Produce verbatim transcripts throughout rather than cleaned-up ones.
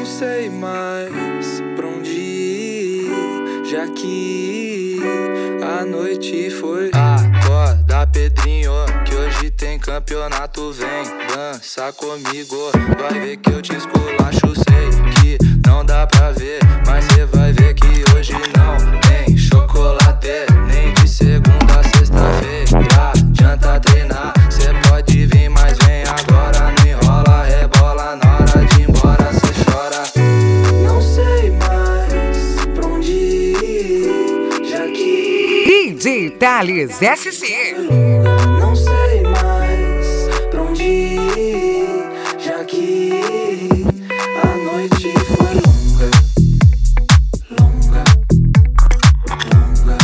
Não sei mais pra onde ir, já que a noite foi. Acorda, Pedrinho, que hoje tem campeonato. Vem dança comigo, vai ver que eu te esculacho. Sei que não dá pra ver, mas cê vai ver que hoje não tem chocolate, nem de segunda a sexta-feira. Adianta treinar, cê pode vir, mas vem agora. Não enrola, rebola, na hora de ir embora cê chora. Não sei mais pra onde ir, já que D J Thales S C. não sei mais pra onde ir, já que a noite foi longa, longa, longa,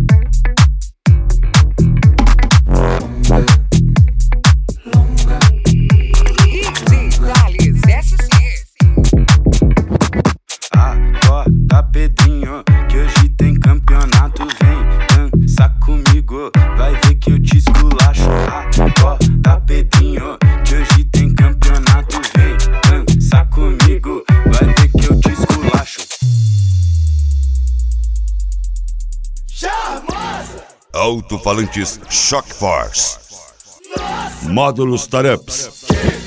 longa, longa. D J Thales S C. Acorda, Pedrinho, que hoje tem campeonato. Vem dança comigo, vai ver que eu te esculacho. Acorda, Pedrinho, que hoje tem campeonato. Vem dança comigo, vai ver que eu te esculacho. Alto-falantes Shock Force. Módulos Tarups.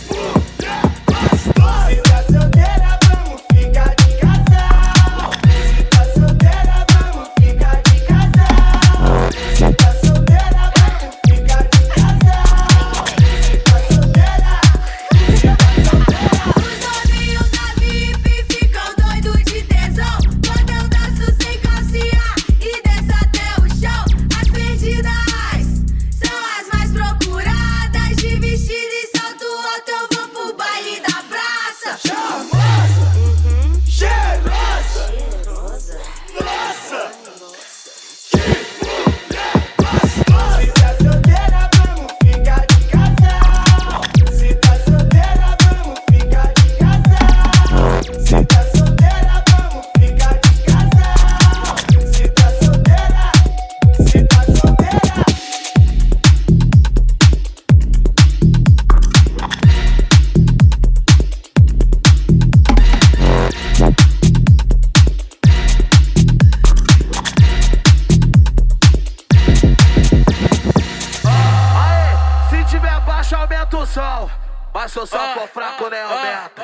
Aumenta o som, mas se o som for fraco, né, aumenta.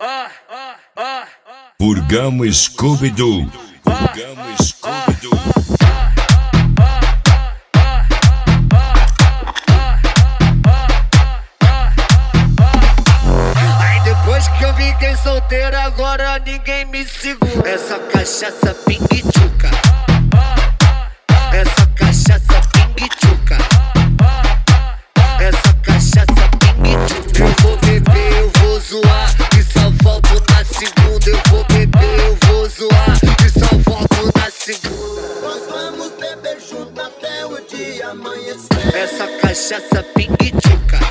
Purgamos Scooby-Doo. Purgamos Scooby-Doo. Aí depois que eu fiquei solteiro, agora ninguém me segura. Essa cachaça pingue-tchuca, essa cachaça pingue-tchuca, essa cachaça pingue-tchuca. Eu vou beber, eu vou zoar, e só volto na segunda. Eu vou beber, eu vou zoar, e só volto na segunda. Nós vamos beber junto até o dia amanhecer. Essa cachaça pingue-tchuca,